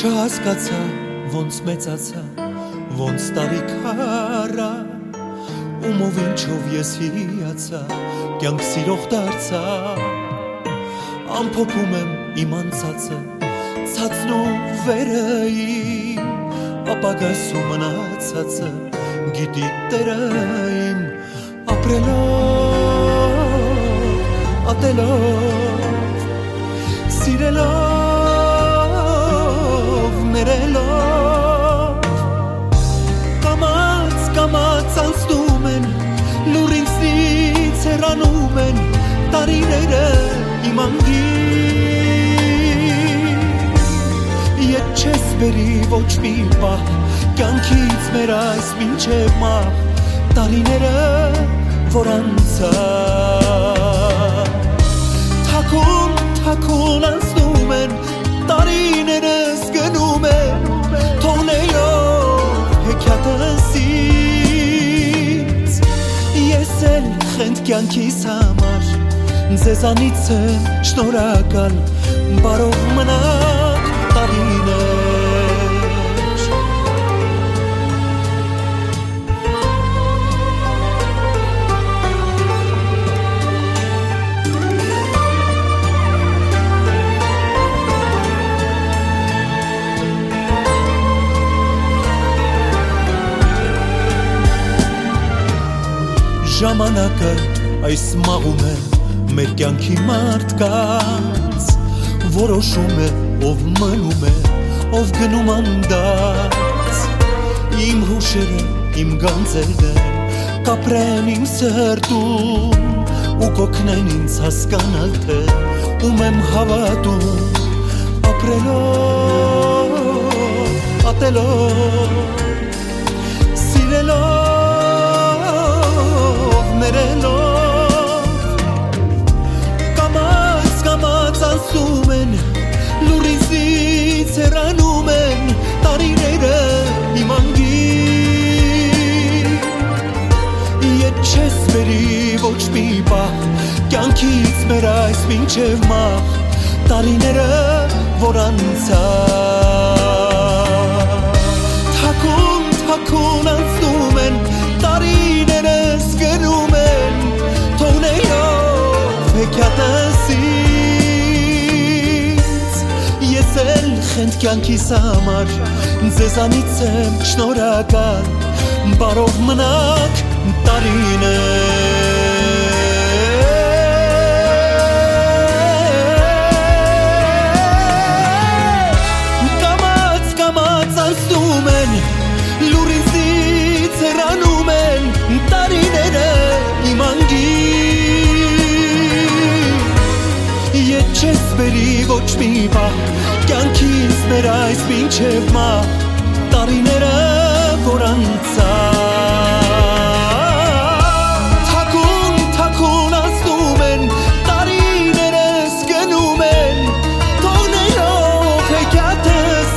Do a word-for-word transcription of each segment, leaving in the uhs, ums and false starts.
Չհասկացա ոնց մեծացա, ոնց տարիքարա, ումով ինչով ես հիացա, կյանք սիրող դարձա, ամփոփում եմ իմ անցածը, ցածն ու վերը իմ, ապագաս ու մնացածը, գիտի Տերը իմ, ապրելով, ատելով, սիրելով, ներելով, կամաց, կամաց անցնում են, լուր ինձնից հեռանում են, տարիները իմ անգից, ետ չես բերի ոչ մի պահ, կյանքից մեր այս մինչև մահ, տարիները որ անցան, թաքուն, թաքուն անցնում են, տարիներս գնում են, թողնելով հեքիաթս ինձ, ես էլ խենթ կյանքիս համար, ձեզանից եմ շնորհակալ, բարով մնաք տարիներ. Ժամանակը այս մաղում է մեր կյանքի մարդկանց, որոշում է ով մնում է, ով գնում անդած, իմ հուշերը, իմ գանձերն կապրեն իմ սրտում ու կօգնեն ինձ հասկանալ թե ում եմ հավատում, ապրելով, ատելով, սիրելով, ներելով, կամաց, կամաց անցնում են, լուր ինձնից հեռանում են, տարիները իմ անգից, ետ չես բերի ոչ մի պահ, կյանքից մեր այս մինչև մահ, տարիները որ անցան, թաքուն, թաքուն անցնում են, տարիներս գնում են, թողնելով հեքիաթս ինձ, ես էլ խենթ կյանքիս համար, ձեզանից եմ շնորհակալ, բարով մնաք տարիներ. Կամաց, կամաց անցնում են, լուր ինձնից հեռանում են, տարիները իմ անգից, ետ չես բերի ոչ մի պահ, կյանքից մեր այս մինչև մահ, տարիները որ անցան, թաքուն, թաքուն անցնում են, տարիներս գնում են, թողնելով հեքիաթս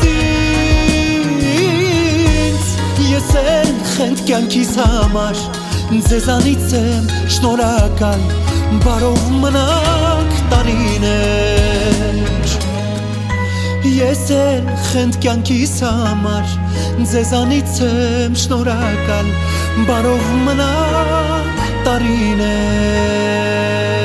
ինձ, ես էլ խենթ կյանքիս համար, ձեզանից եմ շնորհակալ, բարով մնաք տարիներ. Ես էլ խենթ կյանքիս համար, ձեզանից եմ շնորհակալ, բարով մնաք տարիներ.